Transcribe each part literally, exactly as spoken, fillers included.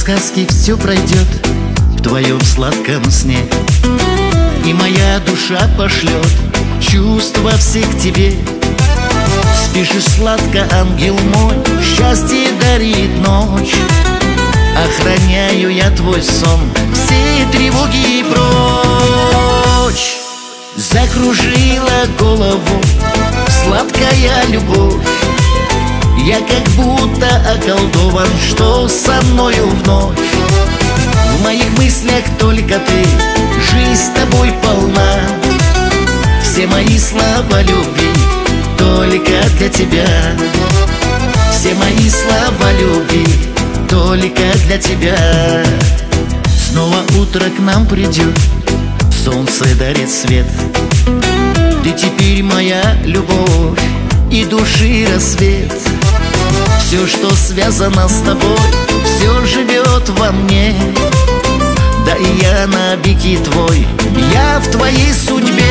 сказки все пройдет в твоем сладком сне, и моя душа пошлет чувства все к тебе. Спишь сладко, ангел мой, счастье дарит ночь. Охраняю я твой сон, все тревоги прочь. Закружила голову сладкая любовь, я как будто околдован, что со мною вновь. В моих мыслях только ты, жизнь с тобой полна. Все мои слова любви только для тебя. Все мои слова любви только для тебя. Снова утро к нам придет, солнце дарит свет. Ты теперь моя любовь и души рассвет. Все, что связано с тобой, все живет во мне. Да и я навеки твой, я в твоей судьбе.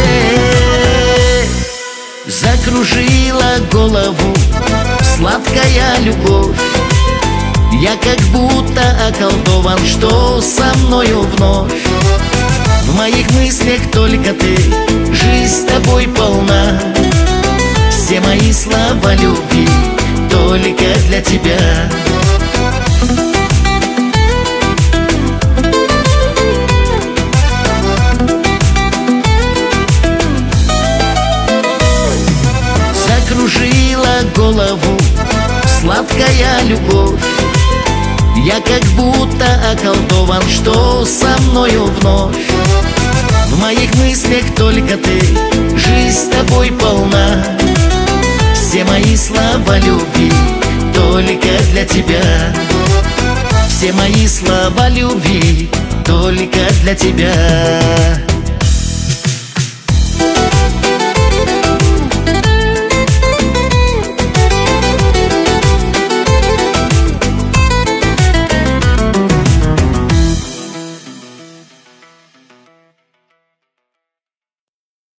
Закружила голову сладкая любовь, я как будто околдован, что со мною вновь. В моих мыслях только ты, жизнь с тобой полна. Все мои слова любви только для тебя. Закружила голову сладкая любовь, я как будто околдован, что со мною вновь. В моих мыслях только ты, жизнь с тобой полна. Все мои слова любви только для тебя. Все мои слова любви только для тебя.